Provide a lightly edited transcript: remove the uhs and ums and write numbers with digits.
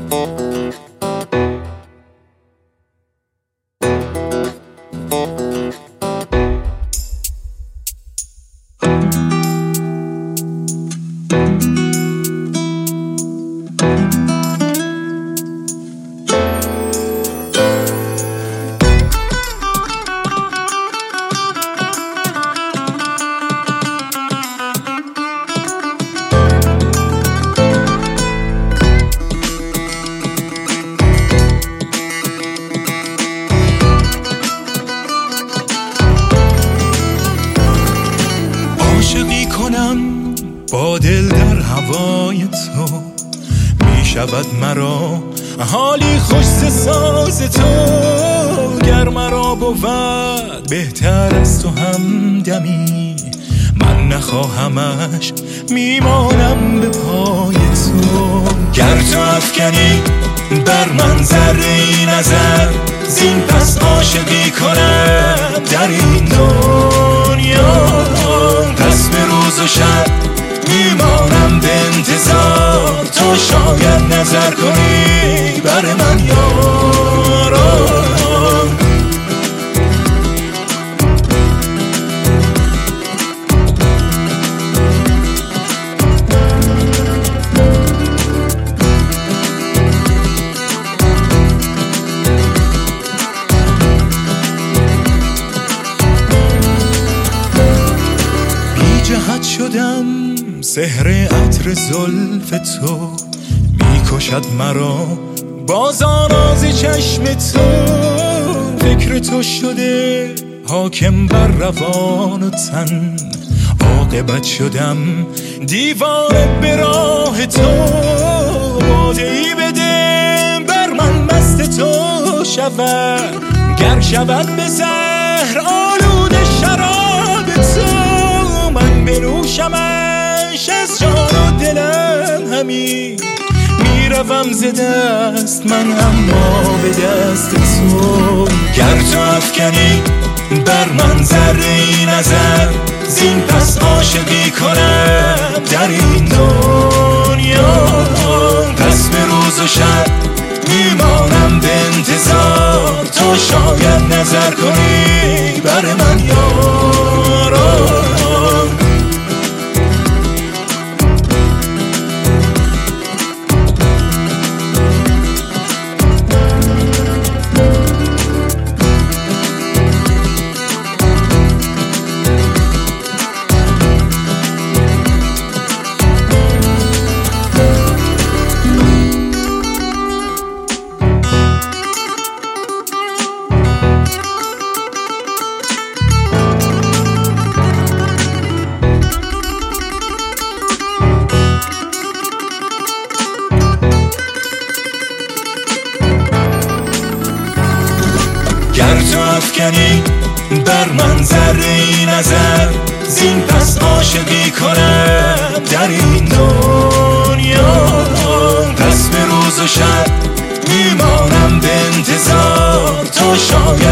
عاشقی کنم با دل در هوای تو، می شود مرا حالی خوش ز ساز تو. گر مرا بود بهتر از تو همدمی، من نخواهمش میمانم به پای تو. گر تو افکنی بر من ذره نظر، زین پس عاشقی کنم در این دنیا. پس به روز و شب میمانم به انتظار، تو شاید نظر کنی بر من یارا. جهت شدم سحر عطر زلف تو، میکشد مرا باز آراز چشم تو. فکر تو شده حاکم بر روان و تن، عاقبت شدم دیوانه به راه تو. باده ای بده بر من مست تو شود، گر شود به زهر آلود شراب تو. من بنوشمش از جان و دلم همی، میروم ز دست من اما به دست تو. گر تو افکنی بر من ذره نظر، زین پس عاشقی کنم در این دنیا. پس به روز و شب میمانم به انتظار، تو شاید نظر کنی بر من یارا. گر تو افکنی بر من ذره نظر، زین پس عاشقی کنم در این دنیا. پس به روز و شب میمانم به انتظار، تو شاید